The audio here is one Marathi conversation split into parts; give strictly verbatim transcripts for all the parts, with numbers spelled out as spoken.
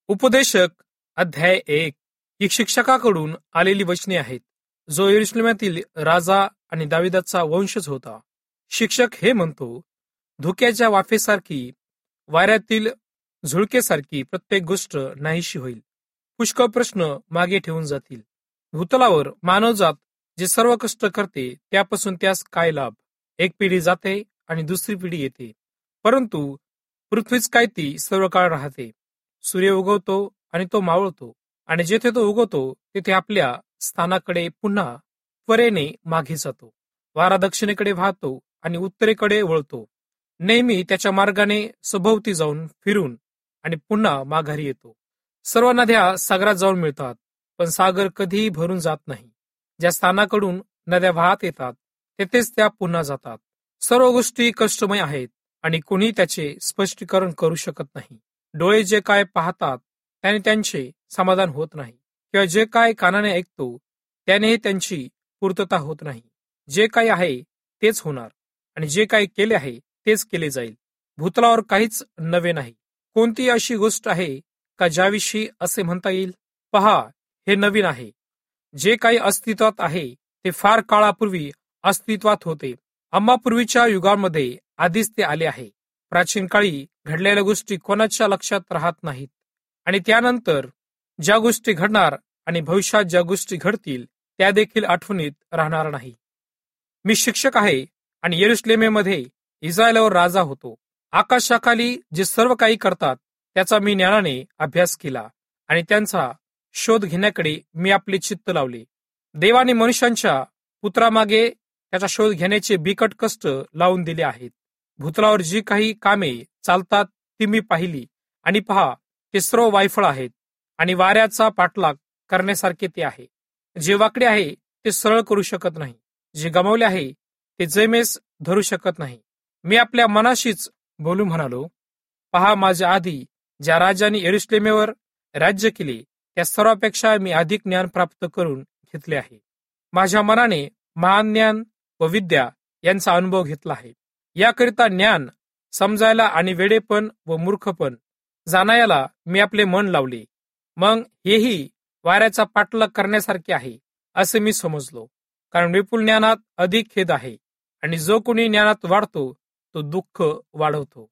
उपदेशक अध्याय एक ही शिक्षकाकडून आलेली वचने आहेत, जो यरुशलेमातील राजा आणि दाविदाचा वंशज होता. शिक्षक हे म्हणतो, धुक्याच्या वाफेसारखी, वाऱ्यातील झुळकेसारखी प्रत्येक गोष्ट नाहीशी होईल. पुष्कळ प्रश्न मागे ठेवून जातील. भूतलावर मानवजात जे सर्व कष्ट करते त्यापासून त्यास काय लाभ? एक पिढी जाते आणि दुसरी पिढी येते, परंतु पृथ्वीच काय ती सर्व काळ राहते. सूर्य उगवतो आणि तो मावळतो, आणि जेथे तो उगवतो तेथे आपल्या स्थानाकडे पुन्हा त्वरेने मागे जातो. वारा दक्षिणेकडे वाहतो आणि उत्तरेकडे वळतो. नेहमी त्याच्या मार्गाने सभोवती जाऊन फिरून आणि पुन्हा माघारी येतो. सर्व नद्या सागरात जाऊन मिळतात, पण सागर कधीही भरून जात नाही. ज्या स्थानाकडून नद्या वाहत येतात तेथेच त्या पुन्हा जातात. सर्व गोष्टी कष्टमय आहेत आणि कोणी त्याचे स्पष्टीकरण करू शकत नाही. डोळे जे काय पाहतात त्याने त्यांचे समाधान होत नाही, किंवा जे काय कानाने ऐकतो त्यानेही त्यांची पूर्तता होत नाही. जे काही आहे तेच होणार, आणि जे काही केले आहे तेच केले जाईल. भूतलावर काहीच नवे नाही. कोणती अशी गोष्ट आहे का ज्याविषयी असे म्हणता येईल, पहा, हे नवीन आहे? जे काही अस्तित्वात आहे ते फार काळापूर्वी अस्तित्वात होते. आम्हा पूर्वीच्या युगांमध्ये आधीच ते आले आहे. प्राचीन काळी घडलेल्या गोष्टी कोणाच्या लक्षात राहत नाहीत, आणि त्यानंतर ज्या गोष्टी घडणार आणि भविष्यात ज्या गोष्टी घडतील त्या देखील आठवणीत राहणार नाही. मी शिक्षक आहे आणि यरुशलेमेमध्ये इस्रायलावर राजा होतो. आकाशाखाली जे सर्व काही करतात त्याचा मी ज्ञानाने अभ्यास केला, आणि त्यांचा शोध घेण्याकडे मी आपले चित्त लावले. देवाने मनुष्यांच्या पुत्रामागे त्याचा शोध घेण्याचे बिकट कष्ट लावून दिले आहेत. भूतलावर जी काही कामे चालतात ती मी पाहिली, आणि पहा, ते सर्व वायफळ आहेत आणि वाऱ्याचा पाठलाग करण्यासारखे ते आहे. जे वाकडे आहे ते सरळ करू शकत नाही, जे गमावले आहे ते जमेस धरू शकत नाही. मी आपल्या मनाशीच बोलू म्हणालो, पहा, माझ्या आधी ज्या राजांनी यरुशलेमेवर राज्य केले त्या सर्वापेक्षा मी अधिक ज्ञान प्राप्त करून घेतले आहे. माझ्या मनाने महान ज्ञान व विद्या यांचा अनुभव घेतला आहे. याकरिता ज्ञान समजायला आणि वेडेपण व मूर्खपण जाणायला मी आपले मन लावले. मग हेही वाऱ्याचा पाठलाग करण्यासारखे आहे असे मी समजलो, कारण विपुल ज्ञानात अधिक खेद आहे, आणि जो कोणी ज्ञानात वाढतो तो दुःख वाढवतो.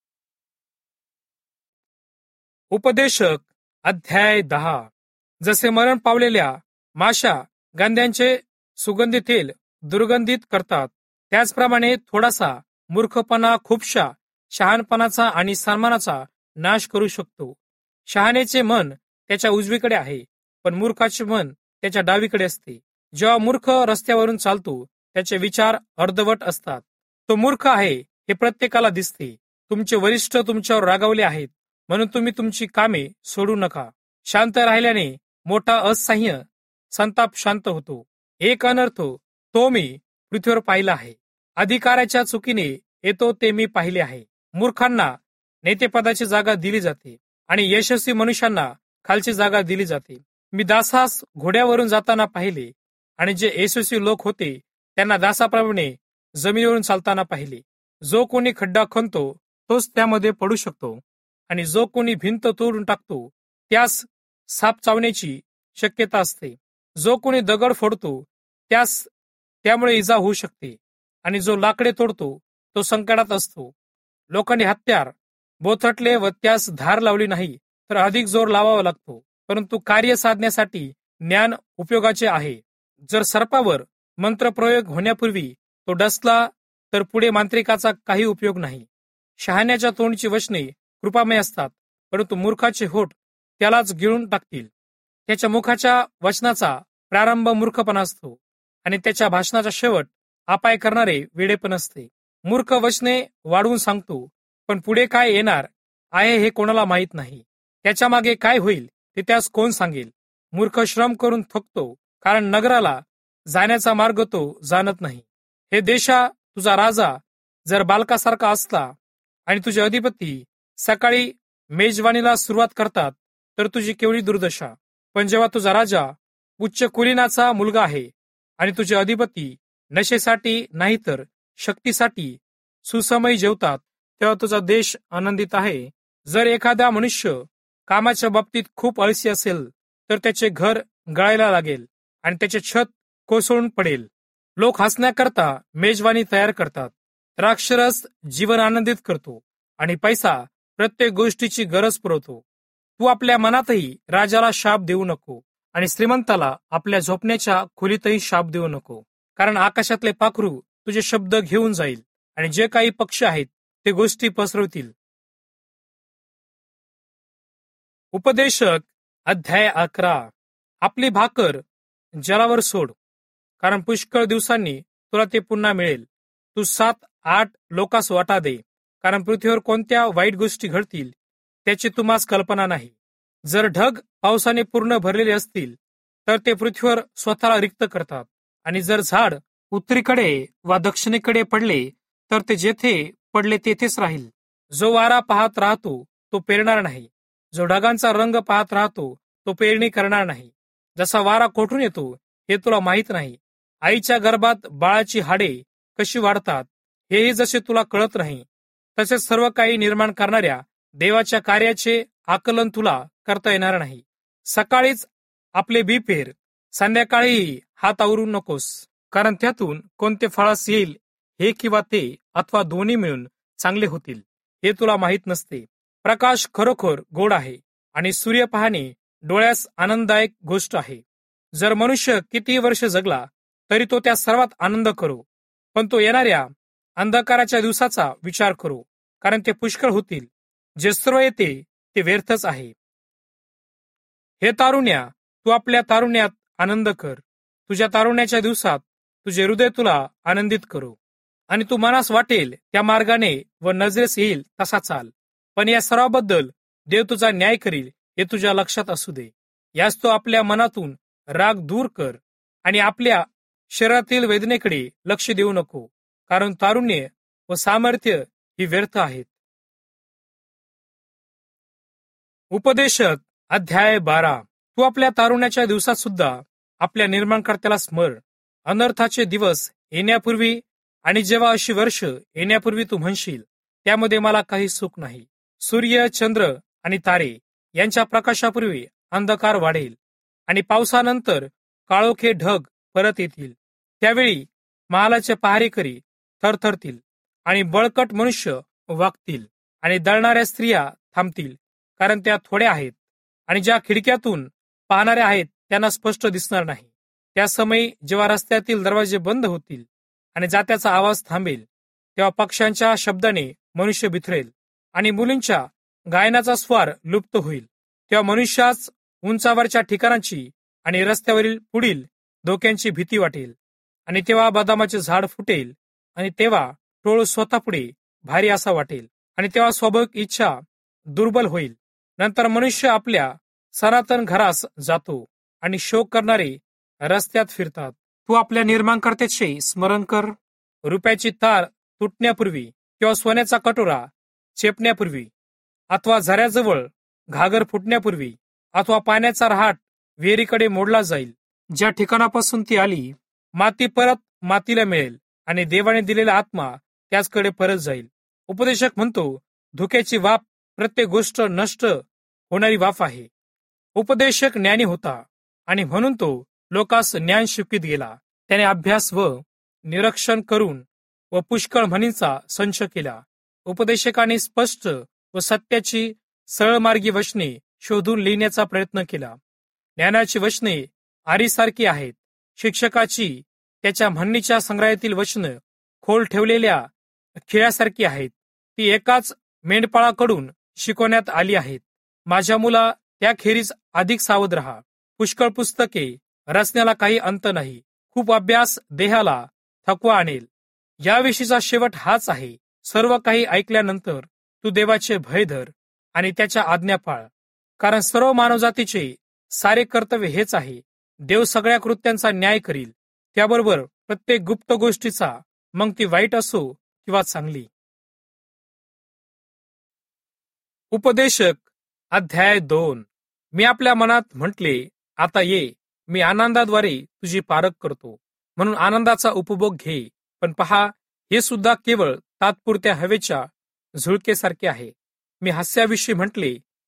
उपदेशक अध्याय दहा. जसे मरण पावलेल्या माशा गांद्यांचे सुगंधी तेल दुर्गंधित करतात, त्याचप्रमाणे थोडासा मूर्खपणा खूपशा शहाणपणाचा आणि सन्मानाचा नाश करू शकतो. शहाण्याचे मन त्याच्या उजवीकडे आहे, पण मूर्खाचे मन त्याच्या डावीकडे असते. जेव्हा मूर्ख रस्त्यावरून चालतो त्याचे विचार अर्धवट असतात. तो मूर्ख आहे हे प्रत्येकाला दिसते. तुमचे वरिष्ठ तुमच्यावर रागावले आहेत, म्हणून तुम्ही तुमची कामे सोडू नका. शांत राहिल्याने मोठा असह्य संताप शांत होतो. एक अनर्थ तो मी पृथ्वीवर पाहिला आहे. अधिकाराच्या चुकीने येतो ते मी पाहिले आहे. मूर्खांना नेतेपदाची जागा दिली जाते आणि यशस्वी मनुष्यांना खालची जागा दिली जाते. मी दासास घोड्यावरून जाताना पाहिले, आणि जे यशस्वी लोक होते त्यांना दासाप्रमाणे जमिनीवरून चालताना पाहिले. जो कोणी खड्डा खणतो तोच त्यामध्ये पडू शकतो, आणि जो कोणी भिंत तोडून टाकतो त्यास साप चावण्याची शक्यता असते. जो कोणी दगड फोडतो त्यास त्यामुळे इजा होऊ शकते, आणि जो लाकडे तोडतो तो संकटात असतो. लोकांनी हत्यार बोथटले व त्यास धार लावली नाही तर अधिक जोर लावावा लागतो, परंतु कार्य साधण्यासाठी ज्ञान उपयोगाचे आहे. जर सर्पावर मंत्रप्रयोग होण्यापूर्वी तो डसला तर पुढे मांत्रिकाचा काही उपयोग नाही. शहाण्याच्या तोंडची वचने कृपामय असतात, परंतु मूर्खाचे होठ त्यालाच गिळून टाकतील. त्याच्या मुखाच्या वचनाचा प्रारंभ मूर्खपणा असतो, आणि त्याच्या भाषणाचा शेवट अपाय करणारे वेडेपण असते. मूर्ख वचने वाढवून सांगतो, पण पुढे काय येणार आहे हे कोणाला माहीत नाही. त्याच्या मागे काय होईल ते त्यास कोण सांगेल. मूर्ख श्रम करून थकतो, कारण नगराला जाण्याचा मार्ग तो जाणत नाही. हे देशा, तुझा राजा जर बालकासारखा असला आणि तुझे अधिपती सकाळी मेजवानीला सुरुवात करतात तर तुझी केवढी दुर्दशा. पण जेव्हा तुझा राजा उच्च कुलीनाचा मुलगा आहे आणि तुझे अधिपती नशेसाठी नाही तर शक्तीसाठी सुसमयी जेवतात, तेव्हा तुझा देश आनंदित आहे. जर एखादा मनुष्य कामाच्या बाबतीत खूप आळशी असेल तर त्याचे घर गळायला लागेल आणि त्याचे छत कोसळून पडेल. लोक हसण्याकरता मेजवानी तयार करतात. द्राक्षरस जीवन आनंदित करतो आणि पैसा प्रत्येक गोष्टीची गरज पुरवतो. तू आपल्या मनातही राजाला शाप देऊ नको आणि श्रीमंताला आपल्या झोपण्याच्या खोलीतही शाप देऊ नको, कारण आकाशातले पाखरू तुझे शब्द घेऊन जाईल आणि जे काही पक्षी आहेत ते गोष्टी पसरवतील. उपदेशक अध्याय अकरा. आपली भाकर जलावर सोड, कारण पुष्कळ दिवसांनी तुला ते पुन्हा मिळेल. तू सात आठ लोकांस वाटा दे, कारण पृथ्वीवर कोणत्या वाईट गोष्टी घडतील त्याची तुम्हास कल्पना नाही. जर ढग पावसाने पूर्ण भरलेले असतील तर ते पृथ्वीवर स्वतःला रिक्त करतात, आणि जर झाड उत्तरेकडे वा दक्षिणेकडे पडले तर ते जेथे पडले तेथेच राहील. जो वारा पाहत राहतो तो पेरणार नाही, जो ढगांचा रंग पाहत राहतो तो पेरणी करणार नाही. जसा वारा कोठून येतो हे तुला माहीत नाही, आईच्या गर्भात बाळाची हाडे कशी वाढतात हेही जसे तुला कळत नाही, तसेच सर्व काही निर्माण करणाऱ्या देवाच्या कार्याचे आकलन तुला करता येणार नाही. सकाळीच आपले बी पेर, संध्याकाळी हात आवरू नकोस, कारण त्यातून कोणते फळास येईल हे किंवा ते अथवा दोन्ही मिळून चांगले होतील हे तुला माहीत नसते. प्रकाश खरोखर गोड आहे आणि सूर्य पाहणे डोळ्यास आनंददायक गोष्ट आहे. जर मनुष्य कितीही वर्ष जगला तरी तो त्या सर्वात आनंद करो, पण तो येणाऱ्या अंधकाराच्या दिवसाचा विचार करो, कारण ते पुष्कळ होतील. जे सर्व येते ते व्यर्थच आहे. हे तारुण्या, तू आपल्या तारुण्यात आनंद कर. तुझ्या तारुण्याच्या दिवसात तुझे हृदय तुला आनंदित करो, आणि तू मनास वाटेल त्या मार्गाने व नजरेस येईल तसा चाल. पण या सर्वाबद्दल देव तुझा न्याय करील हे तुझ्या लक्षात असू दे. यास तो आपल्या मनातून राग दूर कर आणि आपल्या शरीरातील वेदनेकडे लक्ष देऊ नको, कारण तारुण्य व सामर्थ्य ही व्यर्थ आहेत. उपदेशक अध्याय बारा. तू आपल्या तारुण्याच्या दिवसात सुद्धा आपल्या निर्माणकर्त्याला स्मर. अनर्थाचे दिवस येण्यापूर्वी आणि जेव्हा अशी वर्ष येण्यापूर्वी तू म्हणशील त्यामध्ये मला काही सुख नाही. सूर्य, चंद्र आणि तारे यांच्या प्रकाशापूर्वी अंधकार वाढेल आणि पावसानंतर काळोखे ढग परत येतील. त्यावेळी महालाचे पहारेकरी थरथरतील आणि बळकट मनुष्य वागतील आणि दळणाऱ्या स्त्रिया थांबतील, कारण त्या थोड्या आहेत आणि ज्या खिडक्यातून पाहणाऱ्या आहेत त्यांना स्पष्ट दिसणार नाही. त्या समयी जेव्हा रस्त्यातील दरवाजे बंद होतील आणि जात्याचा आवाज थांबेल, तेव्हा पक्ष्यांच्या शब्दाने मनुष्य बिथरेल आणि मुलींच्या गायनाचा स्वर लुप्त होईल. तेव्हा मनुष्याच उंचावरच्या ठिकाणांची आणि रस्त्यावरील पुढील धोक्यांची भीती वाटेल. आणि तेव्हा बदामाचे झाड फुटेल आणि तेव्हा टोळ स्वतःपुढे भारी असा वाटेल आणि तेव्हा स्वाभाविक इच्छा दुर्बल होईल. नंतर मनुष्य आपल्या सनातन घरास जातो आणि शोक करणारे रस्त्यात फिरतात. तू आपल्या निर्माणकर्त्याचे स्मरण कर. रुपयाची तार तुटण्यापूर्वी किंवा सोन्याचा कटोरा चेपण्यापूर्वी अथवा झऱ्याजवळ घागर फुटण्यापूर्वी अथवा पाण्याचा रहाट विहिरीकडे मोडला जाईल. ज्या ठिकाणापासून ती आली माती परत मातीला मिळेल आणि देवाने दिलेला आत्मा त्याचकडे परत जाईल. उपदेशक म्हणतो, धुक्याची वाफ प्रत्येक गोष्ट नष्ट होणारी वाफ आहे. उपदेशक ज्ञानी होता आणि म्हणून तो लोकांस ज्ञान शिकवित गेला. त्याने अभ्यास व निरीक्षण करून व पुष्कळ म्हणींचा संच केला. उपदेशकाने स्पष्ट व सत्याची सरळमार्गी वचने शोधून लिहिण्याचा प्रयत्न केला. ज्ञानाची वचने आरीसारखी आहेत. शिक्षकाची त्याच्या म्हणणीच्या संग्रहातील वचनं खोल ठेवलेल्या खिळ्यासारखी आहेत. ती एकाच मेंढपाळाकडून शिकवण्यात आली आहेत. माझ्या मुला, त्याखेरीज अधिक सावध राहा. पुष्कळ पुस्तके रचण्याला काही अंत नाही. खूप अभ्यास देहाला थकवा आणेल. याविषयीचा शेवट हाच आहे, सर्व काही ऐकल्यानंतर तू देवाचे भय धर आणि त्याच्या आज्ञा पाळ, कारण सर्व मानवजातीचे सारे कर्तव्य हेच आहे. देव सगळ्या कृत्यांचा न्याय करील, त्याबरोबर प्रत्येक गुप्त गोष्टीचा, मग ती वाईट असो किंवा चांगली. उपदेशक अध्याय दोन. मी आपल्या मनात म्हटले, आता ये, मी आनंदाद्वारे तुझी पारख करतो, म्हणून आनंदाचा उपभोग घे. पण पहा, हे सुद्धा केवळ तात्पुरत्या हवेच्या झुळकेसारखे आहे. मी हास्याविषयी म्हटले,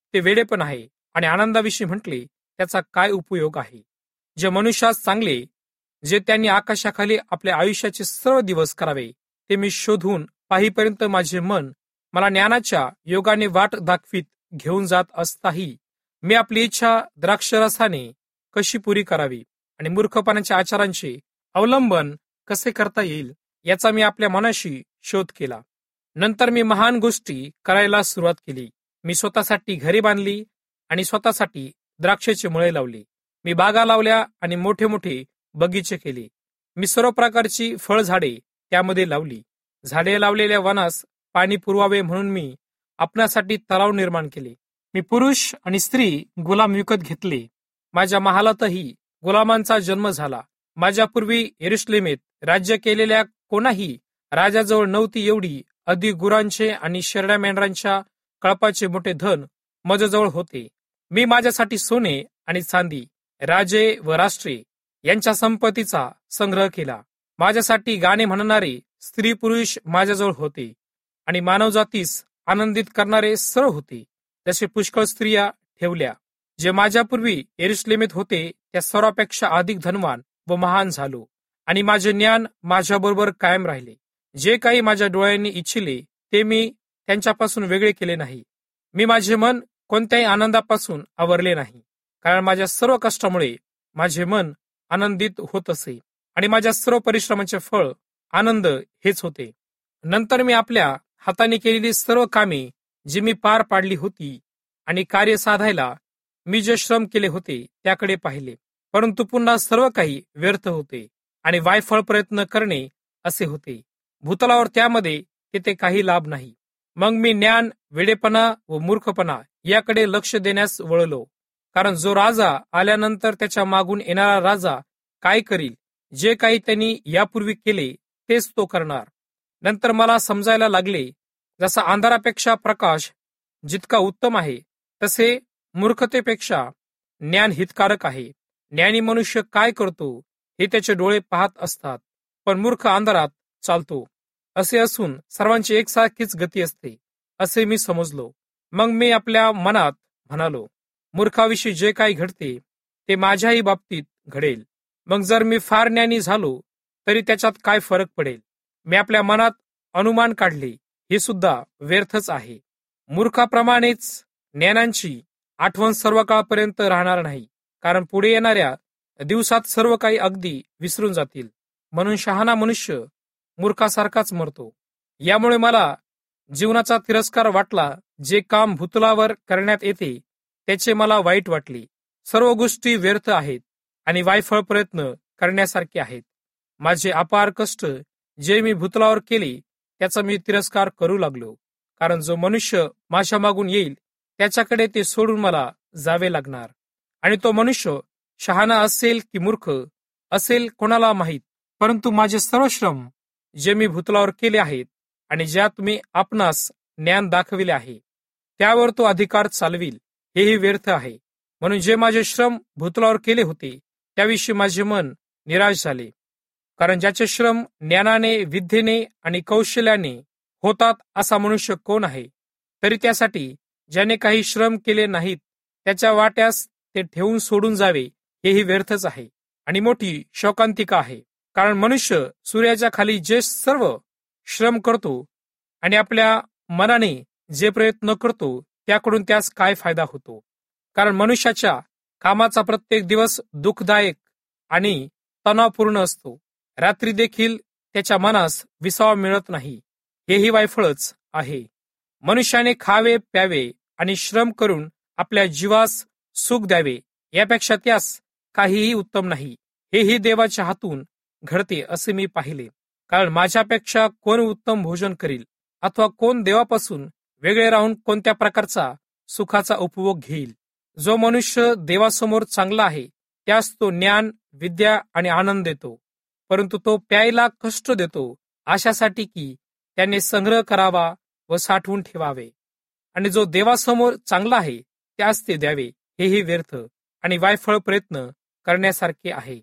ते वेडेपण आहे, आणि आनंदाविषयी म्हटले त्याचा काय उपयोग आहे. जे मनुष्यास चांगले, जे त्यांनी आकाशाखाली आपल्या आयुष्याचे सर्व दिवस करावे, ते मी शोधून पाहीपर्यंत माझे मन मला ज्ञानाच्या योगाने वाट दाखवीत घेऊन जात असताही मी आपली इच्छा द्राक्षरसाने कशी पुरी करावी आणि मूर्खपणाच्या आचारांचे अवलंबन कसे करता येईल याचा मी आपल्या मनाशी शोध केला. नंतर मी महान गोष्टी करायला सुरुवात केली. मी स्वतःसाठी घरे बांधली आणि स्वतःसाठी द्राक्षाचे मळे लावले. मी बागा लावल्या आणि मोठे मोठे बगीचे केले. मी सर्व प्रकारची फळझाडे त्यामध्ये लावली. झाडे लावलेल्या वनास पाणी पुरवावे म्हणून मी आपणासाठी तलाव निर्माण केले. मी पुरुष आणि स्त्री गुलाम विकत घेतले. माझ्या महालातही गुलामांचा जन्म झाला. माझ्यापूर्वी यरुशलेमेत राज्य केलेल्या कोणाही राजाजवळ नव्हती एवढी अधिक गुरांचे आणि शेरड्या मेंढरांच्या कळपाचे मोठे धन माझ्याजवळ होते. मी माझ्यासाठी सोने आणि चांदी, राजे व राष्ट्रे यांच्या संपत्तीचा संग्रह केला. माझ्यासाठी गाणे म्हणणारे स्त्री पुरुष माझ्याजवळ होते आणि मानवजातीस आनंदित करणारे सर्व होते. जसे पुष्कळ स्त्रिया ठेवल्या. जे माझ्यापूर्वी यरुशलेमेत होते त्या सर्वापेक्षा अधिक धनवान व महान झालो, आणि माझे ज्ञान माझ्याबरोबर कायम राहिले. जे काही माझ्या डोळ्यांनी इच्छिले ते मी त्यांच्यापासून वेगळे केले नाही. मी माझे मन कोणत्याही आनंदापासून आवरले नाही, कारण माझ्या सर्व कष्टामुळे माझे मन आनंदित होत असे आणि माझ्या सर्व परिश्रमाचे फळ आनंद हेच होते. नंतर मी आपल्या हाताने केलेली सर्व कामे जी मी पार पाडली होती आणि कार्य साधायला मी जे श्रम केले होते त्याकडे पाहिले, परंतु पुन्हा सर्व काही व्यर्थ होते आणि वायफळ प्रयत्न करणे असे होते. भूतलावर त्यामध्ये तेथे काही लाभ नाही. मग मी ज्ञान, वेडेपणा व मूर्खपणा याकडे लक्ष देण्यास वळलो, कारण जो राजा आल्यानंतर त्याच्या मागून येणारा राजा काय करील, जे काही त्यांनी यापूर्वी केले तेच तो करणार. नंतर मला समजायला लागले, जसा अंधारापेक्षा प्रकाश जितका उत्तम आहे तसे मूर्खतेपेक्षा ज्ञान हितकारक आहे. ज्ञानी मनुष्य काय करतो हे त्याचे डोळे पाहत असतात, पण मूर्ख अंधारात चालतो. असे असून सर्वांची एकसारखीच गती असते असे मी समजलो. मग मी आपल्या मनात म्हणालो, मूर्खाविषयी जे काही घडते ते माझ्याही बाबतीत घडेल. मग जर मी फार ज्ञानी झालो तरी त्याच्यात काय फरक पडेल. मी आपल्या मनात अनुमान काढले, हे सुद्धा व्यर्थच आहे. मूर्खाप्रमाणेच ज्ञानांची आठवण सर्व काळपर्यंत राहणार नाही, कारण पुढे येणाऱ्या दिवसात सर्व काही अगदी विसरून जातील. म्हणून शहाणा मनुष्य मूर्खासारखाच मरतो. यामुळे मला जीवनाचा तिरस्कार वाटला. जे काम भूतलावर करण्यात येते त्याचे मला वाईट वाटले. सर्व गोष्टी व्यर्थ आहेत आणि वायफळ प्रयत्न करण्यासारखे आहेत. माझे अपार कष्ट जे मी भूतलावर केले त्याचा मी तिरस्कार करू लागलो, कारण जो मनुष्य माझ्या मागून येईल त्याच्याकडे ते सोडून मला जावे लागणार. आणि तो मनुष्य शहाणा असेल की मूर्ख असेल कोणाला माहीत, परंतु माझे सर्व श्रम जे मी भूतलावर केले आहेत आणि ज्यात मी आपणास ज्ञान दाखविले आहे त्यावर तो अधिकार चालविल, हेही व्यर्थ आहे. म्हणून जे माझे श्रम भूतलावर केले होते त्याविषयी माझे मन निराश झाले, कारण ज्याचे श्रम ज्ञानाने, विद्येने आणि कौशल्याने होतात असा मनुष्य कोण आहे. तरी त्यासाठी ज्याने काही श्रम केले नाहीत त्याच्या वाट्यास ते ठेवून सोडून जावे हेही व्यर्थच आहे आणि मोठी शोकांतिका आहे. कारण मनुष्य सूर्याच्या खाली जे सर्व श्रम करतो आणि आपल्या मनाने जे प्रयत्न करतो त्याकडून त्यास काय फायदा होतो. कारण मनुष्याच्या कामाचा प्रत्येक दिवस दुःखदायक आणि तणावपूर्ण असतो. रात्री देखील त्याच्या मनास विसावा मिळत नाही, हेही वायफळच आहे. मनुष्याने खावे, प्यावे आणि श्रम करून आपल्या जीवास सुख द्यावे यापेक्षा त्यास काहीही उत्तम नाही. हेही देवाच्या हातून घडते असे मी पाहिले. कारण माझ्यापेक्षा कोण उत्तम भोजन करील अथवा कोण देवापासून वेगळे राहून कोणत्या प्रकारचा सुखाचा उपभोग घेईल. जो मनुष्य देवासमोर चांगला आहे त्यास तो ज्ञान, विद्या आणि आनंद देतो, परंतु तो प्यायला कष्ट देतो अशासाठी की त्याने संग्रह करावा व साठवून ठेवावे. आणि जो देवासमोर चांगला आहे त्यास ते द्यावे, हेही व्यर्थ आणि वायफळ प्रयत्न करण्यासारखे आहे.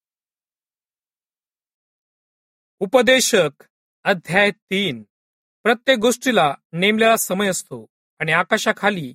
उपदेशक अध्याय तीन. प्रत्येक गोष्टीला नेमलेला समय असतो आणि आकाशाखाली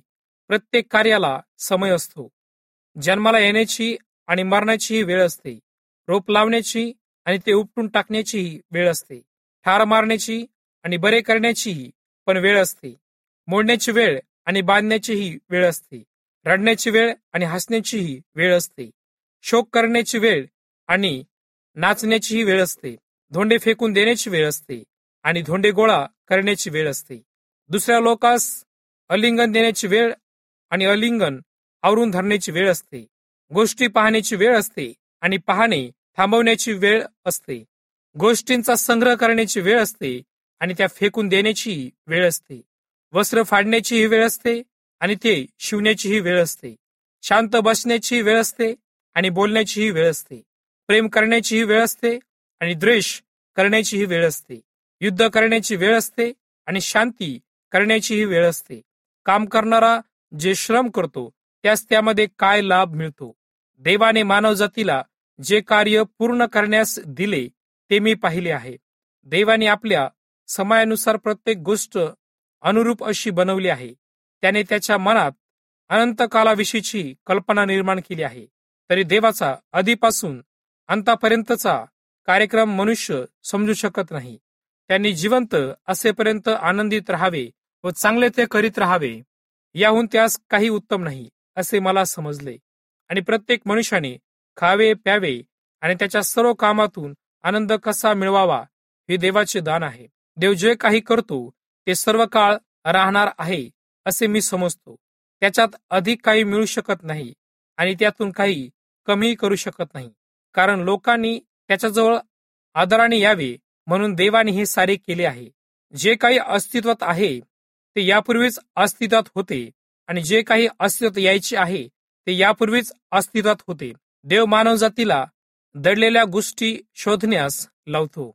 प्रत्येक कार्याला समय असतो. जन्माला येण्याची आणि मरण्याचीही वेळ असते. रोप लावण्याची आणि ते उपटून टाकण्याचीही वेळ असते. ठार मारण्याची आणि बरे करण्याचीही पण वेळ असते. मोडण्याची वेळ आणि बांधण्याचीही वेळ असते. रडण्याची वेळ आणि हसण्याचीही वेळ असते. शोक करण्याची वेळ आणि नाचण्याचीही वेळ असते. धोंडे फेकून देण्याची वेळ असते आणि धोंडे गोळा करण्याची वेळ असते. दुसऱ्या लोकांस अलिंगन देण्याची वेळ आणि अलिंगन आवरून धरण्याची वेळ असते. गोष्टी पाहण्याची वेळ असते आणि पाहणे थांबवण्याची वेळ असते. गोष्टींचा संग्रह करण्याची वेळ असते आणि त्या फेकून देण्याची वेळ असते. वस्त्र फाडण्याचीही वेळ असते आणि ते शिवण्याचीही वेळ असते. शांत बसण्याचीही वेळ असते आणि बोलण्याचीही वेळ असते. प्रेम करण्याचीही वेळ असते आणि द्वेष करण्याचीही वेळ असते. युद्ध करण्याची वेळ असते आणि शांती करण्याचीही वेळ असते. काम करणारा जे श्रम करतो त्यास त्यामध्ये काय लाभ मिळतो. देवाने मानवजातीला जे कार्य पूर्ण करण्यास दिले ते मी पाहिले आहे. देवाने आपल्या समयानुसार प्रत्येक गोष्ट अनुरूप अशी बनवली आहे. त्याने त्याच्या मनात अनंत कालाविषयीची कल्पना निर्माण केली आहे. तरी देवाचा आधीपासून अंतापर्यंतचा कार्यक्रम मनुष्य समजू शकत नाही. त्यांनी जिवंत असेपर्यंत आनंदित राहावे व चांगले ते करीत राहावे, याहून त्यास काही उत्तम नाही असे मला समजले. आणि प्रत्येक मनुष्याने खावे प्यावे आणि त्याच्या सर्व कामातून आनंद कसा मिळवावा हे देवाचे दान आहे. देव जे काही करतो ते सर्व काळ राहणार आहे असे मी समजतो. त्याच्यात अधिक काही मिळू शकत नाही आणि त्यातून काही कमी करू शकत नाही, कारण लोकांनी त्याच्याजवळ आदराने यावे म्हणून देवाने हे सारे केले आहे. जे काही अस्तित्वात आहे ते यापूर्वीच अस्तित्वात होते आणि जे काही अस्तित्वात यायचे आहे ते यापूर्वीच अस्तित्वात होते. देव मानवजातीला दडलेल्या गोष्टी शोधण्यास लावतो.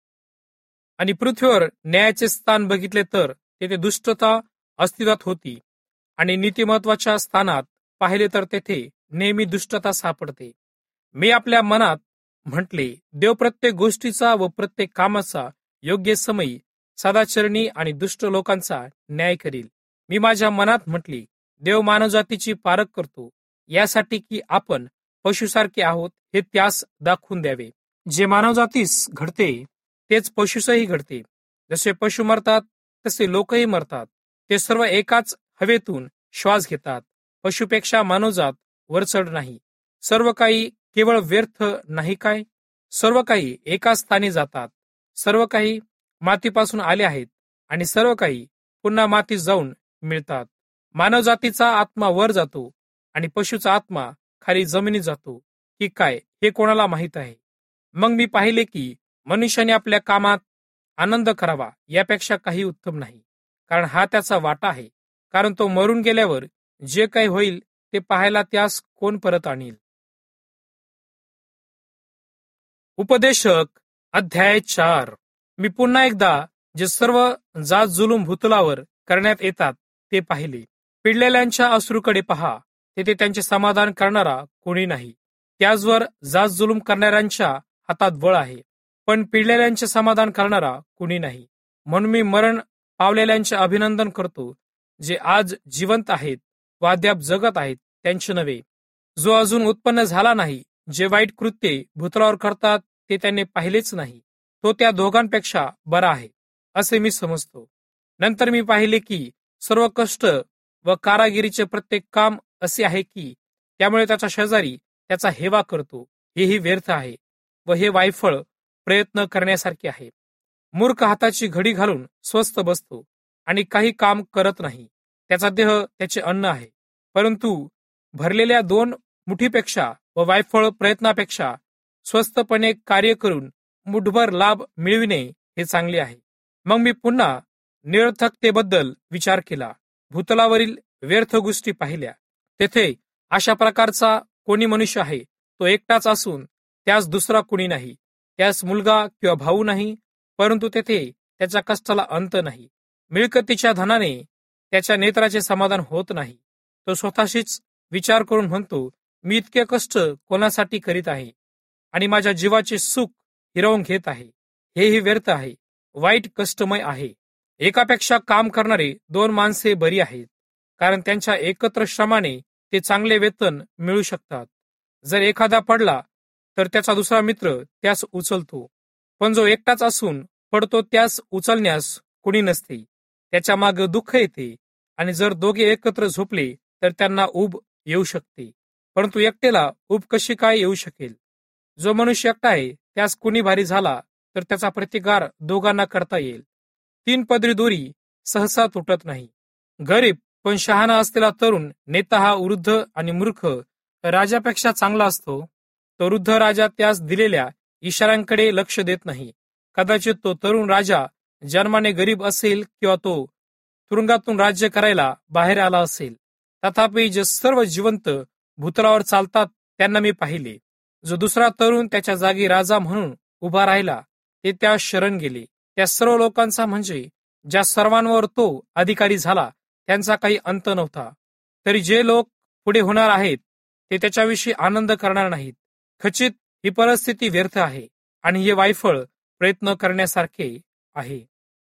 आणि पृथ्वीवर न्यायाचे स्थान बघितले तर तेथे दुष्टता अस्तित्वात होती आणि नीतिमत्वाच्या स्थानात पाहिले तर तेथे नेहमी दुष्टता सापडते. मी आपल्या मनात म्हटले, देव प्रत्येक गोष्टीचा व प्रत्येक कामाचा योग्य समयी सदाचरणी आणि दुष्ट लोकांचा न्याय करील. मी माझ्या मनात म्हटले, देव मानवजातीची पारख करतो यासाठी की आपण पशुसारखे आहोत हे त्यास दाखवून द्यावे. जे मानवजातीस घडते तेच पशुसही घडते. जसे पशु मरतात तसे लोकही मरतात. ते सर्व एकाच हवेतून श्वास घेतात. पशुपेक्षा मानवजात वरचढ नाही. सर्व काही केवळ व्यर्थ नाही काय? सर्व काही एकाच स्थानी जातात. सर्व काही मातीपासून आले आहेत आणि सर्व काही पुन्हा मातीत जाऊन मिळतात. मानवजातीचा आत्मा वर जातो आणि पशुचा आत्मा खाली जमिनीत जातो की काय हे कोणाला माहीत आहे. मग मी पाहिले की मनुष्याने आपल्या कामात आनंद करावा यापेक्षा काही उत्तम नाही, कारण हा त्याचा वाटा आहे. कारण तो मरून गेल्यावर जे काही होईल ते पाहायला त्यास कोण परत आणील. उपदेशक अध्याय चार. मी पुन्हा एकदा जे सर्व जाच जुलूम भूतलावर करण्यात येतात ते पाहिले. पिडलेल्यांच्या अश्रूकडे पहा, तेथे त्यांचे समाधान करणारा कोणी नाही. त्याचवर जाच जुलूम करणाऱ्यांच्या हातात बळ आहे, पण पिडलेल्यांचे समाधान करणारा कोणी नाही. म्हणून मी मरण पावलेल्यांचे अभिनंदन करतो, जे आज जिवंत आहेत व अद्याप जगत आहेत त्यांचे नव्हे, जो अजून उत्पन्न झाला नाही. जे वाईट कृत्ये भूतलावर करतात ते त्याने पाहिलेच नाही, तो त्या दोघांपेक्षा बरा आहे असे मी समजतो. नंतर मी पाहिले की सर्व कष्ट व कारागिरीचे प्रत्येक काम असे आहे की त्यामुळे त्याचा शेजारी त्याचा हेवा करतो, हेही व्यर्थ आहे व हे वायफळ प्रयत्न करण्यासारखे आहे. मूर्ख हाताची घडी घालून स्वस्थ बसतो आणि काही काम करत नाही. त्याचा देह त्याचे अन्न आहे, परंतु भरलेल्या दोन मुठीपेक्षा व वायफळ प्रयत्नापेक्षा स्वस्थपणे कार्य करून मुठभर लाभ मिळविणे हे चांगले आहे. मग मी पुन्हा निरर्थकतेबद्दल विचार केला. भूतलावरील व्यर्थ गोष्टी पाहिल्या. तेथे अशा प्रकारचा कोणी मनुष्य आहे, तो एकटाच असून त्यास दुसरा कोणी नाही. त्यास मुलगा किंवा भाऊ नाही, परंतु तेथे त्याच्या कष्टाला अंत नाही. मिळकतीच्या धनाने त्याच्या नेत्राचे समाधान होत नाही. तो स्वतःशीच विचार करून म्हणतो, मी इतके कष्ट कोणासाठी करीत आहे आणि माझ्या जीवाचे सुख हिरावून घेत आहे. हेही व्यर्थ आहे, वाईट कष्टमय आहे. एकापेक्षा काम करणारे दोन माणसे बरी आहेत, कारण त्यांच्या एकत्र श्रमाने ते चांगले वेतन मिळू शकतात. जर एखादा पडला तर त्याचा दुसरा मित्र त्यास उचलतो, पण जो एकटाच असून पडतो त्यास उचलण्यास कुणी नसते. त्याच्या मागे दुःख येते, आणि जर दोघे एकत्र झोपले तर त्यांना ऊब येऊ शकते, परंतु एकटेला ऊब कशी काय येऊ शकेल? जो मनुष्य एकटा आहे त्यास कुणी भारी झाला तर त्याचा प्रतिकार दोघांना करता येईल. तीन पदरी दोरी सहसा तुटत नाही. गरीब पण शहाणा असलेला तरुण नेता हा वृद्ध आणि मूर्ख राजापेक्षा चांगला असतो. तो वृद्ध राजा त्यास दिलेल्या इशाऱ्यांकडे लक्ष देत नाही. कदाचित तो तरुण राजा जन्माने गरीब असेल किंवा तो तुरुंगातून राज्य करायला बाहेर आला असेल. तथापि जे सर्व जिवंत भूतलावर चालतात त्यांना मी पाहिले. जो दुसरा तरुण त्याच्या जागी राजा म्हणून उभा राहिला ते त्यास शरण गेले. त्या सर्व लोकांचा म्हणजे ज्या सर्वांवर तो अधिकारी झाला त्यांचा काही अंत नव्हता. तरी जे लोक पुढे होणार आहेत ते त्याच्याविषयी आनंद करणार नाहीत. खचित ही परिस्थिती व्यर्थ आहे आणि हे वायफळ प्रयत्न करण्यासारखे आहे.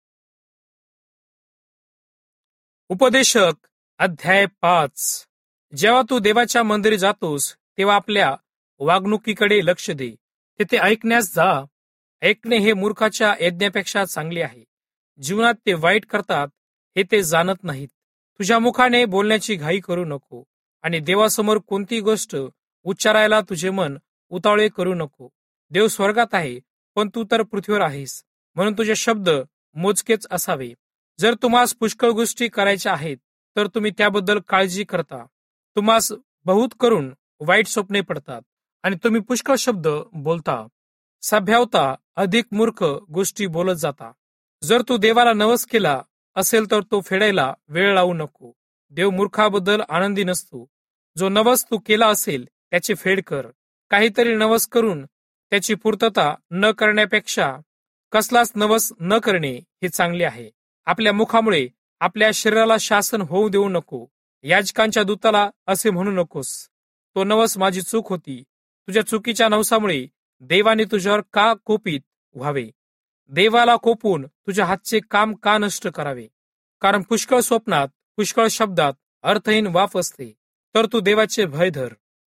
उपदेशक अध्याय पाच. जेव्हा तू देवाच्या मंदिरी जातोस तेव्हा आपल्या वागणुकीकडे लक्ष दे. तेथे ऐकण्यास जा. ऐकणे हे मूर्खाच्या यज्ञापेक्षा चांगले आहे. जीवनात ते वाईट करतात हे ते जाणत नाहीत. तुझ्या मुखाने बोलण्याची घाई करू नको, आणि देवासमोर कोणती गोष्ट उच्चारायला तुझे मन उतावळे करू नको. देव स्वर्गात आहे, पण तू तर पृथ्वीवर आहेस, म्हणून तुझे शब्द मोजकेच असावे. जर तुम्हास पुष्कळ गोष्टी करायच्या आहेत तर तुम्ही त्याबद्दल काळजी करता. तुम्हास बहुत करून वाईट स्वप्ने पडतात आणि तुम्ही पुष्कळ शब्द बोलता. सभ्यावता अधिक मूर्ख गोष्टी बोलत जाता. जर तू देवाला नवस केला असेल तर तो फेडायला वेळ लावू नको. देव मूर्खाबद्दल आनंदी नसतो. जो नवस तू केला असेल त्याची फेड कर. काहीतरी नवस करून त्याची पूर्तता न करण्यापेक्षा कसलाच नवस न करणे हे चांगले आहे. आपल्या मुखामुळे आपल्या शरीराला शासन होऊ देऊ नको. याजकांच्या दूताला असे म्हणू नकोस, तो नवस माझी चूक होती. तुझ्या चुकीच्या नवसामुळे देवाने तुझ्यावर का कोपित व्हावे? देवाला कोपून तुझ्या हातचे काम का नष्ट करावे? कारण पुष्कळ स्वप्नात, पुष्कळ शब्दात अर्थहीन वाफ असते. तर तू देवाचे भय धर.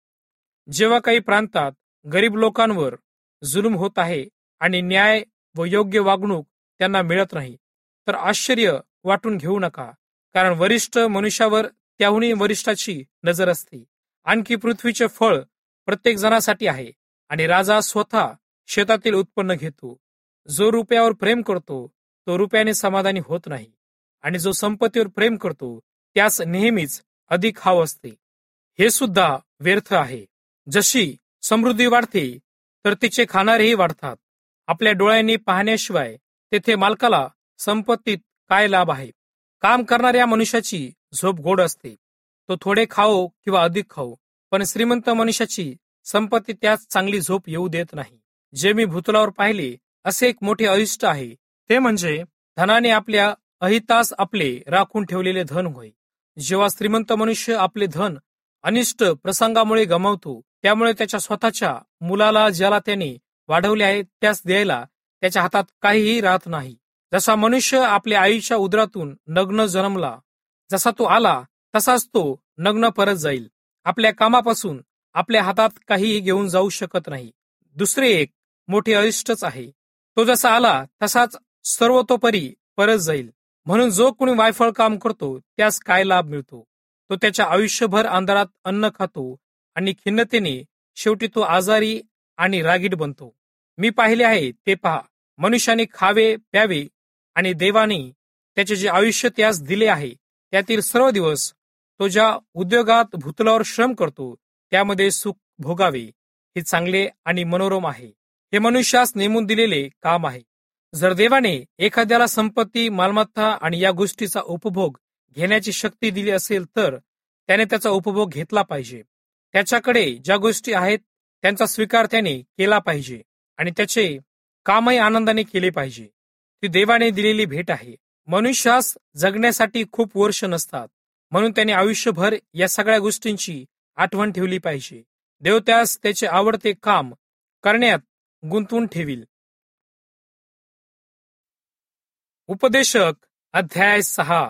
जेव्हा काही प्रांतात गरीब लोकांवर जुलूम होत आहे आणि न्याय व योग्य वागणूक त्यांना मिळत नाही, तर आश्चर्य वाटून घेऊ नका, कारण वरिष्ठ मनुष्यावर त्याहूनही वरिष्ठाची नजर असते. आणखी पृथ्वीचे फळ प्रत्येक जणासाठी आहे, आणि राजा स्वतः शेतातील उत्पन्न घेतो. जो रुपयावर प्रेम करतो तो रुपयाने समाधानी होत नाही, आणि जो संपत्तीवर प्रेम करतो त्यास नेहमीच अधिक हाव असते. हे सुद्धा व्यर्थ आहे. जशी समृद्धी वाढते तर तिचे खाणारेही वाढतात. आपल्या डोळ्यांनी पाहण्याशिवाय तेथे मालकाला संपत्तीत काय लाभ आहे? काम करणाऱ्या मनुष्याची झोप गोड असते, तो थोडे खाओ किंवा अधिक खाओ, पण श्रीमंत मनुष्याची संपत्ती त्यास चांगली झोप येऊ देत नाही. जे मी भूतलावर पाहिले असे एक मोठे अरिष्ट आहे, ते म्हणजे धनाने आपल्या अहितास आपले राखून ठेवलेले धन होय. जेव्हा श्रीमंत मनुष्य आपले धन अनिष्ट प्रसंगामुळे गमावतो, त्यामुळे त्याच्या स्वतःच्या मुलाला ज्याला त्याने वाढवले आहे त्यास द्यायला त्याच्या हातात काहीही राहत नाही. जसा मनुष्य आपल्या आईच्या उदरातून नग्न जन्मला, जसा तो आला तसाच तो नग्न परत जाईल. आपल्या कामापासून आपल्या हातात काहीही घेऊन जाऊ शकत नाही. दुसरे एक मोठे अरिष्टच आहे, तो जसा आला तसाच सर्वतोपरी परत जाईल. म्हणून जो कोणी वायफळ काम करतो त्यास काय लाभ मिळतो? तो त्याच्या आयुष्यभर अंधारात अन्न खातो आणि खिन्नतेने शेवटी तो आजारी आणि रागीट बनतो. मी पाहिले आहे ते पहा, मनुष्याने खावे प्यावे आणि देवाने त्याचे जे आयुष्य त्यास दिले आहे त्यातील सर्व दिवस तो ज्या उद्योगात भूतलावर श्रम करतो त्यामध्ये सुख भोगावे. हे चांगले आणि मनोरम आहे. हे मनुष्यास नेमून दिलेले काम आहे. जर देवाने एखाद्याला संपत्ती, मालमत्ता आणि या गोष्टीचा उपभोग घेण्याची शक्ती दिली असेल तर त्याने त्याचा उपभोग घेतला पाहिजे. त्याच्याकडे ज्या गोष्टी आहेत त्यांचा स्वीकार त्याने केला पाहिजे आणि त्याचे कामही आनंदाने केले पाहिजे. ती देवाने दिलेली भेट आहे. मनुष्यास जगण्यासाठी खूप वर्ष नसतात, म्हणून त्याने आयुष्यभर या सगळ्या गोष्टींची आठवण ठेवली पाहिजे. देव त्यास त्याचे आवडते काम करण्यात गुंतवून ठेवील. उपदेशक अध्याय सहा.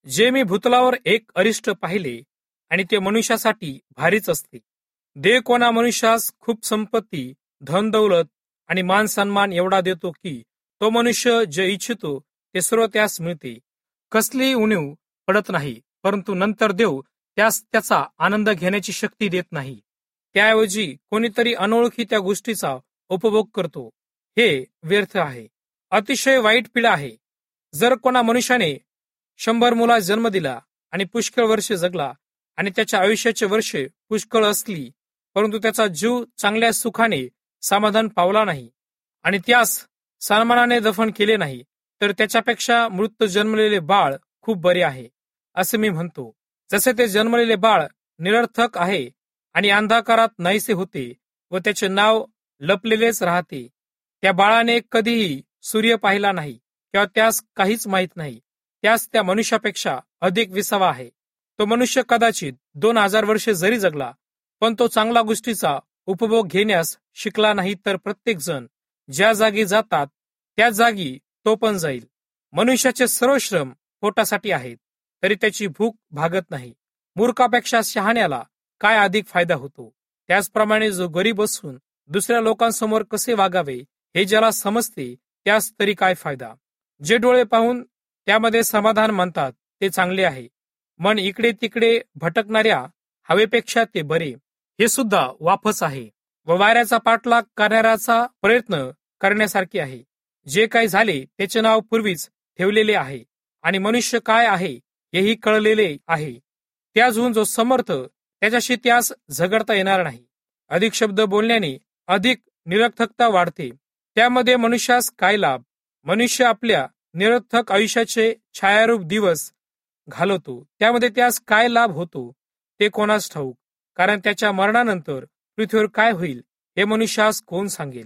जे मी भूतलावर एक अरिष्ट पाहिले आणि ते मनुष्यासाठी भारीच असते. देव कोणा मनुष्यास खूप संपत्ती, धन दौलत आणि मान सन्मान एवढा देतो की तो मनुष्य जे इच्छितो ते सर्व त्यास मिळते. कसलीही उणीव पडत नाही, परंतु नंतर देव त्यास त्याचा आनंद घेण्याची शक्ती देत नाही. त्याऐवजी कोणीतरी अनोळखी त्या गोष्टीचा उपभोग करतो. हे व्यर्थ आहे. अतिशय वाईट पिढा आहे. जर कोणा मनुष्याने शंभर मुलास जन्म दिला आणि पुष्कळ वर्षे जगला आणि त्याच्या आयुष्याचे वर्षे पुष्कळ असली, परंतु त्याचा जीव चांगल्या सुखाने समाधान पावला नाही आणि त्यास सन्मानाने दफन केले नाही, तर त्याच्यापेक्षा मृत जन्मलेले बाळ खूप बरे आहे, असे मी म्हणतो. जसे ते जन्मलेले बाळ निरर्थक आहे आणि अंधकारात नाहीसे होते व त्याचे नाव लपलेलेच राहते. त्या बाळाने कधीही सूर्य पाहिला नाही किंवा त्यास काहीच माहीत नाही. त्यास त्या मनुष्यापेक्षा अधिक विसावा आहे. तो मनुष्य कदाचित दोन हजार वर्षे जरी जगला, पण तो चांगला गोष्टीचा उपभोग घेण्यास शिकला नाही, तर प्रत्येक जण ज्या जागी जातात त्या जागी तो पण जाईल. मनुष्याचे सर्व श्रम पोटासाठी आहेत, तरी त्याची भूक भागत नाही. मूर्खापेक्षा शहाण्याला काय अधिक फायदा होतो. त्याचप्रमाणे जो गरीब असून दुसऱ्या लोकांसमोर कसे वागावे हे ज्याला समजते त्यास तरी काय फायदा. जे डोळे पाहून त्यामध्ये समाधान मानतात ते चांगले आहे. मन इकडे तिकडे भटकणाऱ्या हवेपेक्षा ते बरे. हे सुद्धा वाफच आहे व वाऱ्याचा पाठलाग करणाऱ्याचा प्रयत्न करण्यासारखे आहे. जे काही झाले त्याचे नाव पूर्वीच ठेवलेले आहे आणि मनुष्य काय आहे हेही कळलेले आहे. त्याजून जो समर्थ त्याच्याशी त्यास झगडता येणार नाही. अधिक शब्द बोलण्याने अधिक निरर्थकता वाढते. त्यामध्ये मनुष्यास काय लाभ. मनुष्य आपल्या निरर्थक आयुष्याचे छायारूप दिवस घालवतो, त्यामध्ये त्यास काय लाभ होतो ते कोणास ठाऊक. कारण त्याच्या मरणानंतर पृथ्वीवर काय होईल हे मनुष्यास कोण सांगेल.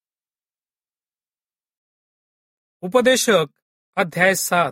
उपदेशक अध्याय सात.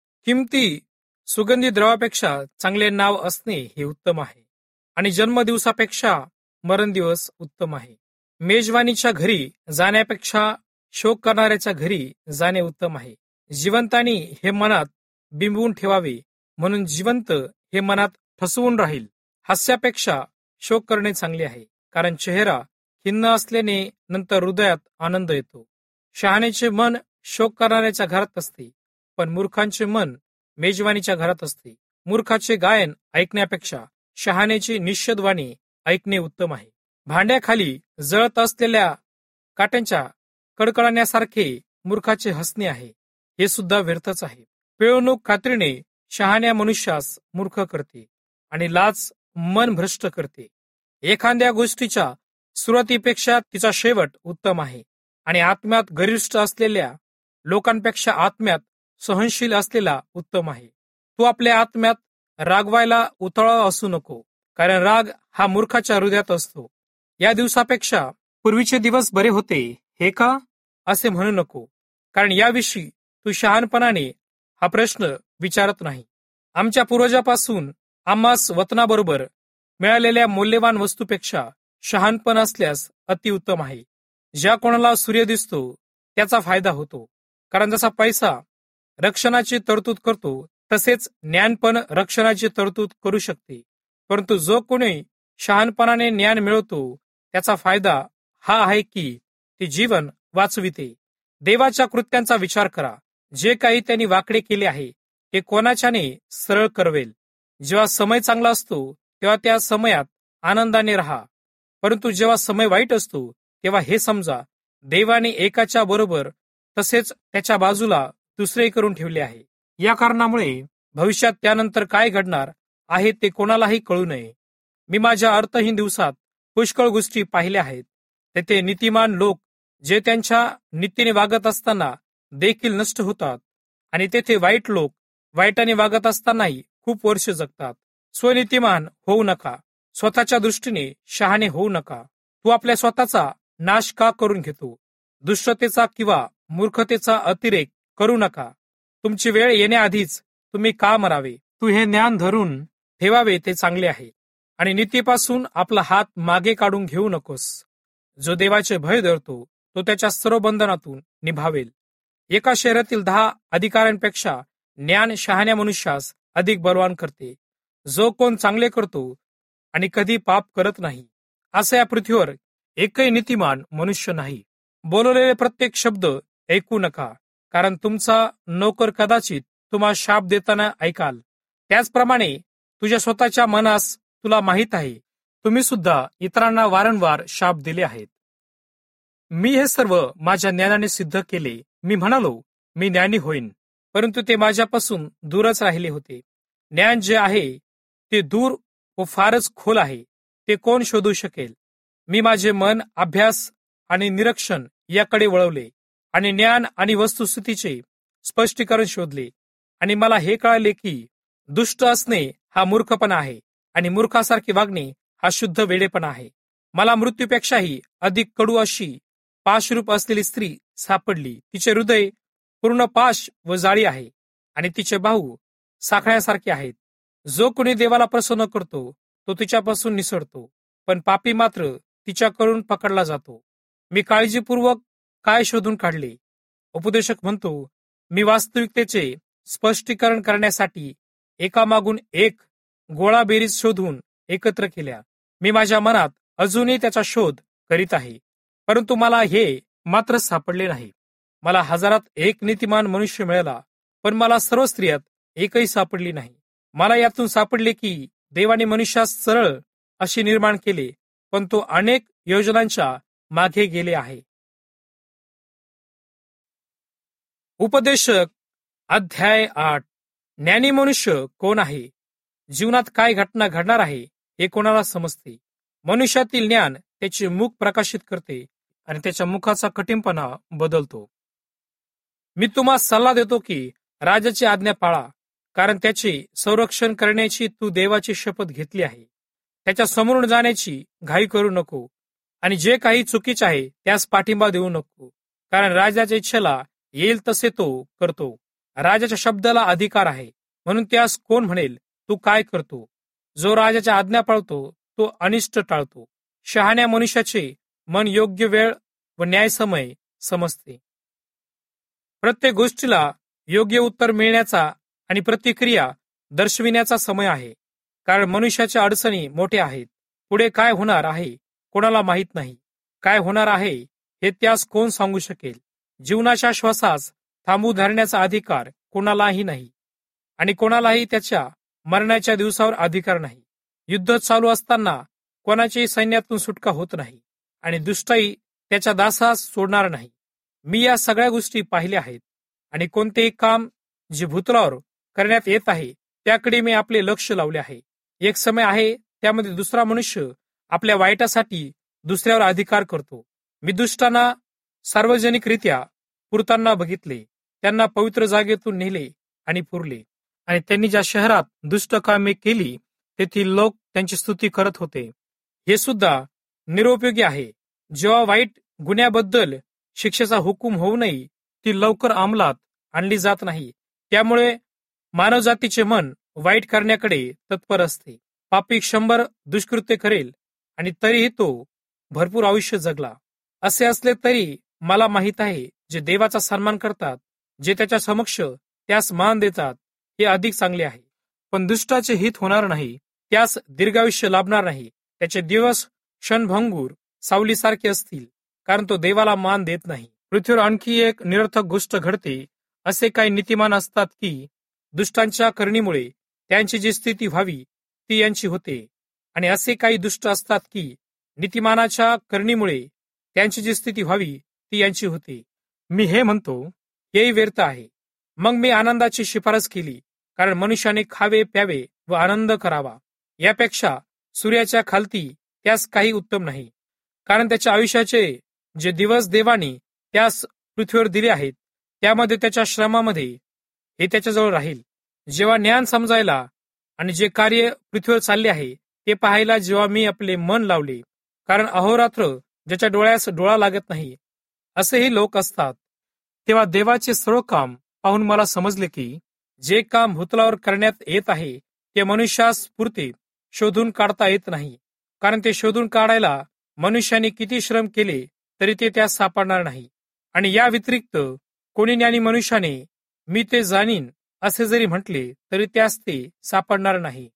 किमती सुगंधी द्रवापेक्षा चांगले नाव असणे हे उत्तम आहे आणि जन्मदिवसापेक्षा मरण दिवस उत्तम आहे. मेजवानीच्या घरी जाण्यापेक्षा शोक करणाऱ्याच्या घरी जाणे उत्तम आहे. जिवंतांनी हे मनात बिंबवून ठेवावे, म्हणून जिवंत हे मनात ठसवून राहील. हास्यापेक्षा शोक करणे चांगले आहे, कारण चेहरा खिन्न असल्याने नंतर हृदयात आनंद येतो. शहाण्याचे मन शोक करणाऱ्याच्या घरात असते, पण मूर्खांचे मन मेजवानीच्या घरात असते. मूर्खाचे गायन ऐकण्यापेक्षा शहाण्याची निषेधवाणी ऐकणे उत्तम आहे. भांड्याखाली जळत असलेल्या काट्यांच्या कडकडण्यासारखे मूर्खाचे हसणे आहे, हे सुद्धा व्यर्थच आहे. पिळवणूक खात्रीने शहाण्या मनुष्यास मूर्ख करते आणि लाच मन भ्रष्ट करते. एखाद्या गोष्टीच्या सुरुवातीपेक्षा तिचा शेवट उत्तम आहे आणि आत्म्यात गरिष्ठ असलेल्या लोकांपेक्षा आत्म्यात सहनशील असलेला उत्तम आहे. तू आपल्या आत्म्यात रागवायला उतावळा असू नको, कारण राग हा मूर्खाच्या हृदयात असतो. या दिवसापेक्षा पूर्वीचे दिवस बरे होते हे का, असे म्हणू नको, कारण याविषयी तू शहाणपणाने हा प्रश्न विचारत नाही. आमच्या पूर्वजापासून आम्हास वतनाबरोबर मिळालेल्या मौल्यवान वस्तूपेक्षा शहाणपण असल्यास अतिउत्तम आहे. ज्या कोणाला सूर्य दिसतो त्याचा फायदा होतो, कारण जसा पैसा रक्षणाची तरतूद करतो तसेच ज्ञान पण रक्षणाची तरतूद करू शकते. परंतु जो कोणी शहाणपणाने ज्ञान मिळवतो त्याचा फायदा हा आहे की ते जीवन वाचविते. देवाच्या कृत्यांचा विचार करा. जे काही त्यांनी वाकडे केले आहे ते कोणाच्याने सरळ करवेल. जेव्हा समय चांगला असतो तेव्हा त्या समयात आनंदाने राहा, परंतु जेव्हा समय वाईट असतो तेव्हा हे समजा, देवाने एकाच्या बरोबर तसेच त्याच्या बाजूला दुसरे करून ठेवले आहे. या कारणामुळे भविष्यात त्यानंतर काय घडणार आहे ते कोणालाही कळू नये. मी माझ्या अर्थहीन दिवसात पुष्कळ गोष्टी पाहिल्या आहेत. तेथे नीतिमान लोक जे त्यांच्या नीतीने वागत असताना देखील नष्ट होतात आणि तेथे वाईट लोक वाईटाने वागत असतानाही खूप वर्ष जगतात. स्वनीतिमान होऊ नका, स्वतःच्या दृष्टीने शहाणे होऊ नका. तू आपल्या स्वतःचा नाश का करून घेतो. दुष्टतेचा किंवा मूर्खतेचा अतिरेक करू नका. तुमची वेळ येण्याआधीच तुम्ही का मरावे. तू हे ज्ञान धरून ठेवावे ते चांगले आहे आणि नीतीपासून आपला हात मागे काढून घेऊ नकोस. जो देवाचे भय धरतो तो त्याच्या सर्व बंधनातून निभावेल. एका शहरातील दहा अधिकाऱ्यांपेक्षा ज्ञान शहाण्या मनुष्यास अधिक बलवान करते. जो कोण चांगले करतो आणि कधी पाप करत नाही, असा या पृथ्वीवर एकही नीतिमान मनुष्य नाही. बोलवलेले प्रत्येक शब्द ऐकू नका, कारण तुमचा नोकर कदाचित तुम्हा शाप देताना ऐकाल. त्याचप्रमाणे तुझ्या स्वतःच्या मनास तुला माहीत आहे, तुम्ही सुद्धा इतरांना वारंवार शाप दिले आहेत. मी हे सर्व माझ्या ज्ञानाने सिद्ध केले. मी म्हणालो, मी ज्ञानी होईन, परंतु ते माझ्यापासून दूरच राहिले होते. ज्ञान जे आहे ते दूर व फारच खोल आहे, ते कोण शोधू शकेल? मी माझे मन अभ्यास आणि निरीक्षण याकडे वळवले आणि ज्ञान आणि वस्तुस्थितीचे स्पष्टीकरण शोधले, आणि मला हे कळले की दुष्ट असणे हा मूर्खपणा आहे आणि मूर्खासारखे वागणे हा शुद्ध वेडेपणा आहे. मला मृत्यूपेक्षाही अधिक कडू अशी पाशरूप असलेली स्त्री सापडली. तिचे हृदय पूर्ण पाश व जाळी आहे आणि तिचे बाहू साखळ्यासारखे आहेत. जो कोणी देवाला प्रसन्न करतो तो तिच्यापासून निसरतो, पण पापी मात्र तिच्याकडून पकडला जातो. मी काळजीपूर्वक काय शोधून काढले? उपदेशक म्हणतो, मी वास्तविकतेचे स्पष्टीकरण करण्यासाठी एकामागून एक गोळाबेरीज शोधून एकत्र केल्या. मी माझ्या मनात अजूनही त्याचा शोध करीत आहे, परंतु मला हे मात्र सापडले नाही. मला हजारात एक नीतिमान मनुष्य मिळाला, पण मला सर्व स्त्रियात एकही सापडली नाही. मला यातून सापडले की देवाने मनुष्यास सरळ अशी निर्माण केले, पण तो अनेक योजनांच्या मागे गेले आहे. उपदेशक अध्याय आठ. ज्ञानी मनुष्य कोण आहे? जीवनात काय घटना घडणार आहे हे कोणाला समजते? मनुष्यातील ज्ञान त्याचे मुख प्रकाशित करते आणि त्याच्या मुखाचा कठीणपणा बदलतो. मी तुम्हाला सल्ला देतो की राजाची आज्ञा पाळा, कारण त्याचे संरक्षण करण्याची तू देवाची शपथ घेतली आहे. त्याच्या समोरून जाण्याची घाई करू नको, आणि जे काही चुकीचे आहे त्यास पाठिंबा देऊ नको, कारण राजाच्या इच्छेला येईल तसे तो करतो. राजाच्या शब्दाला अधिकार आहे, म्हणून त्यास कोण म्हणेल तू काय करतो? जो राजाच्या आज्ञा पाळतो तो अनिष्ट टाळतो. शहाण्या मनुष्याचे मन योग्य वेळ व न्यायसमय समजते. प्रत्येक गोष्टीला योग्य उत्तर मिळण्याचा आणि प्रतिक्रिया दर्शविण्याचा समय आहे, कारण मनुष्याच्या अडचणी मोठ्या आहेत. पुढे काय होणार आहे कोणाला माहीत नाही. काय होणार आहे हे त्यास कोण सांगू शकेल? जीवनाच्या श्वासास थांबू धरण्याचा अधिकार कोणालाही नाही, आणि कोणालाही त्याच्या मरणाच्या दिवसावर अधिकार नाही. युद्ध चालू असताना कोणाच्याही सैन्यातून सुटका होत नाही, आणि दुष्टाई त्याच्या दासास सोडणार नाही. मी या सगळ्या गोष्टी पाहिल्या आहेत, आणि कोणतेही काम जे भूतलावर करण्यात येत आहे त्याकडे मी आपले लक्ष लावले आहे. एक समय आहे त्यामध्ये दुसरा मनुष्य आपल्या वाईटासाठी दुसऱ्यावर अधिकार करतो. मी दुष्टांना सार्वजनिकरित्या पुरताना बघितले. त्यांना पवित्र जागेतून नेले आणि पुरले, आणि त्यांनी ज्या शहरात दुष्ट कामे केली तेथील लोक त्यांची स्तुती करत होते. हे सुद्धा निरुपयोगी आहे. जेव्हा वाईट गुन्ह्याबद्दल शिक्षेचा हुकूम होऊनही ती लवकर अंमलात आणली जात नाही, त्यामुळे मानवजातीचे मन वाईट करण्याकडे तत्पर असते. पापी शंभर दुष्कृत्य करेल आणि तरीही तो भरपूर आयुष्य जगला. असे असले तरी मला माहित आहे, जे देवाचा सन्मान करतात, जे त्याच्या समक्ष त्यास मान देतात, हे अधिक चांगले आहे. पण दुष्टाचे हित होणार नाही, त्यास दीर्घायुष्य लाभणार नाही. त्याचे दिवस क्षणभंगूर सावलीसारखे असतील, कारण तो देवाला मान देत नाही. पृथ्वीवर आणखी एक निरर्थक गोष्ट घडते. असे काही नीतिमान असतात की दुष्टांच्या करणीमुळे त्यांची जी स्थिती व्हावी ती यांची होते, आणि असे काही दुष्ट असतात की नीतिमानाच्या करणीमुळे त्यांची जी स्थिती व्हावी ती यांची होते. मी हे म्हणतो, हेही व्यर्थ आहे. मग मी आनंदाची शिफारस केली, कारण मनुष्याने खावे प्यावे व आनंद करावा. यापेक्षा सूर्याच्या खालती त्यास काही उत्तम नाही, कारण त्याच्या आयुष्याचे जे दिवस देवाने त्यास पृथ्वीवर दिले आहेत त्यामध्ये त्याच्या श्रमामध्ये हे त्याच्याजवळ राहील. जेव्हा ज्ञान समजायला आणि जे कार्य पृथ्वीवर चालले आहे ते पाहायला जेव्हा मी आपले मन लावले, कारण अहोरात्र ज्याच्या डोळ्यास डोळा लागत नाही असेही लोक असतात, तेव्हा देवाचे सर्व काम पाहून मला समजले की जे काम भूतलावर करण्यात येत आहे ते मनुष्यास पुरते शोधून काढता येत नाही, कारण ते शोधून काढायला मनुष्याने किती श्रम केले तरी ते त्यास सापडणार नाही. आणि या व्यतिरिक्त कोणी ज्ञानी मनुष्याने मी ते जाणीन असे जरी म्हटले तरी त्यास ते सापडणार नाही.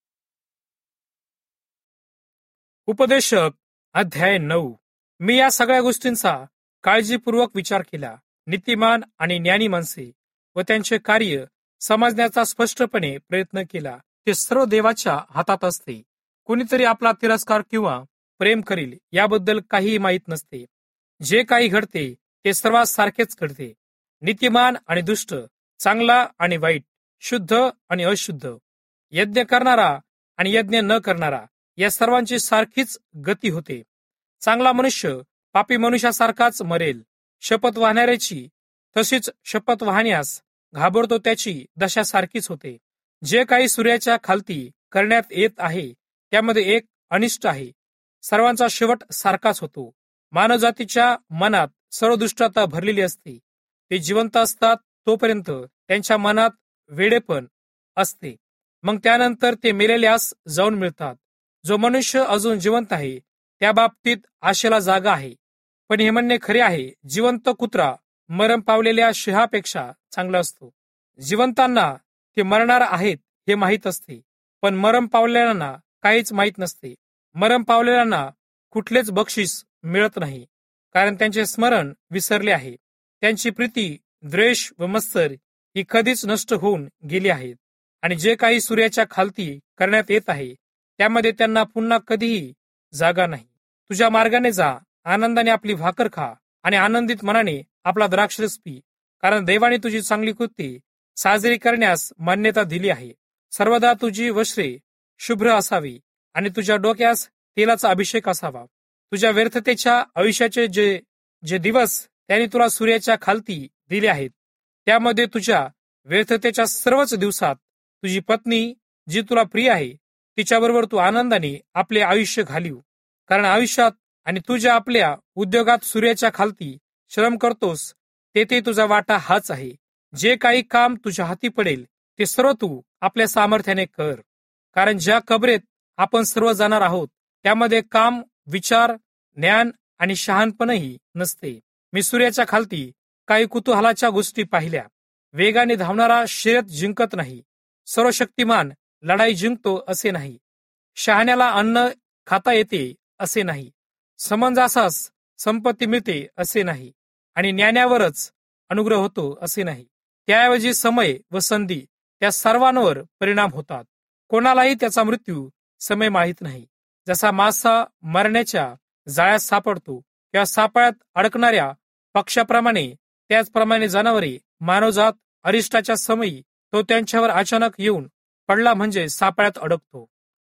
उपदेशक अध्याय नऊ. मी या सगळ्या गोष्टींचा काळजीपूर्वक विचार केला. नीतिमान आणि ज्ञानी माणसे व त्यांचे कार्य समजण्याचा स्पष्टपणे प्रयत्न केला. ते सर्व देवाच्या हातात असते. कोणीतरी आपला तिरस्कार किंवा प्रेम करील याबद्दल काहीही माहीत नसते. जे काही घडते ते सर्वात सारखेच घडते. नीतिमान आणि दुष्ट, चांगला आणि वाईट, शुद्ध आणि अशुद्ध, यज्ञ करणारा आणि यज्ञ न करणारा, या सर्वांची सारखीच गती होते. चांगला मनुष्य पापी मनुष्यासारखाच मरेल. शपथ वाहणाऱ्याची तशीच शपथ वाहण्यास घाबरतो त्याची दशा सारखीच होते. जे काही सूर्याच्या खालती करण्यात येत आहे त्यामध्ये एक अनिष्ट आहे. सर्वांचा शेवट सारखाच होतो. मानवजातीच्या मनात सर्व दुष्टता भरलेली असते. ते जिवंत असतात तोपर्यंत त्यांच्या मनात वेडेपण असते. मग त्यानंतर ते मेलेल्यास जाऊन मिळतात. जो मनुष्य अजून जिवंत आहे त्या बाबतीत आशेला जागा आहे. पण हे म्हणणे खरे आहे, जिवंत कुत्रा मरण पावलेल्या सिंहापेक्षा चांगला असतो. जिवंतांना ते मरणार आहेत हे माहीत असते, पण मरण पावलेल्यांना काहीच माहीत नसते. मरण पावलेल्यांना कुठलेच बक्षीस मिळत नाही, कारण त्यांचे स्मरण विसरले आहे. त्यांची प्रीती, द्वेष व मत्सर ही कधीच नष्ट होऊन गेली आहेत. आणि जे काही सूर्याच्या खालती करण्यात येत आहे त्यामध्ये त्यांना पुन्हा कधीही जागा नाही. तुझ्या मार्गाने जा, आनंदाने आपली भाकर खा आणि आनंदित मनाने आपला द्राक्षरस पी, कारण देवाने तुझी चांगली कृत्ये साजरी करण्यास मान्यता दिली आहे. सर्वदा तुझी वस्त्रे शुभ्र असावी आणि तुझ्या डोक्यास तेलाचा अभिषेक असावा. तुझ्या व्यर्थतेच्या आयुष्याचे जे जे दिवस त्यांनी तुला सूर्याच्या खालती दिले आहेत त्यामध्ये तुझ्या व्यर्थतेच्या सर्वच दिवसात तुझी पत्नी जी तुला प्रिय आहे तिच्याबरोबर तू आनंदाने आपले आयुष्य घालीव. कारण आयुष्यात आणि तुझ्या आपल्या उद्योगात सूर्याच्या खालती श्रम करतोस तेथे तुझा वाटा हाच आहे. जे काही काम तुझ्या हाती पडेल ते सर्व तू आपल्या सामर्थ्याने कर. कारण ज्या कबरेत आपण सर्व जाणार आहोत त्यामध्ये काम, विचार, ज्ञान आणि शहाणपणही नसते. मी सूर्याच्या खालती काही कुतूहलाच्या गोष्टी पाहिल्या. वेगाने धावणारा शर्यत जिंकत नाही. सर्वशक्तिमान लढाई जिंकतो असे नाही. शहाण्याला अन्न खाता येते असे नाही. समंजसास संपत्ती मिळते असे नाही. आणि ज्ञानावरच अनुग्रह होतो असे नाही. त्याऐवजी समय व संधी त्या सर्वांवर परिणाम होतात. कोणालाही त्याचा मृत्यू समय माहीत नाही. जसा मासा मरण्याच्या जाळ्यात सापडतो किंवा सापळ्यात अडकणाऱ्या पक्षाप्रमाणे त्याचप्रमाणे जनावरे, मानवजात अरिष्टाच्या समयी तो त्यांच्यावर अचानक येऊन पडला म्हणजे सापळ्यात अडकतो.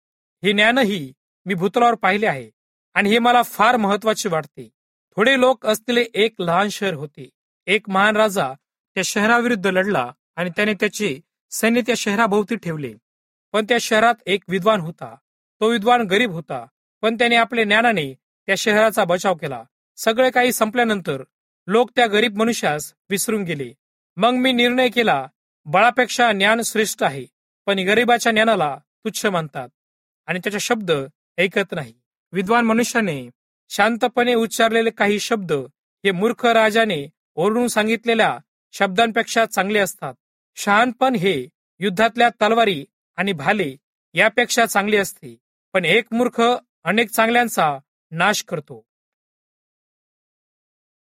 हे ज्ञानही मी भूतलावर पाहिले आहे आणि हे मला फार महत्वाचे वाटते. थोडे लोक असलेले एक लहान शहर होते. एक महान राजा त्या शहराविरुद्ध लढला आणि त्याने त्याचे सैन्य त्या शहराभोवती ठेवले. पण त्या शहरात एक विद्वान होता. तो विद्वान गरीब होता, पण त्याने आपल्या ज्ञानाने त्या शहराचा बचाव केला. सगळे काही संपल्यानंतर लोक त्या गरीब मनुष्यास विसरून गेले. मग मी निर्णय केला, बळापेक्षा ज्ञान श्रेष्ठ आहे, पण गरिबाच्या ज्ञानाला तुच्छ मानतात आणि त्याचा शब्द ऐकत नाही. विद्वान मनुष्याने शांतपणे उच्चारलेले काही शब्द हे मूर्ख राजाने ओरडून सांगितलेल्या शब्दांपेक्षा चांगले असतात. शहाणपण हे युद्धातल्या तलवारी आणि भाले यापेक्षा चांगले असते, पण एक मूर्ख अनेक चांगल्यांचा नाश करतो.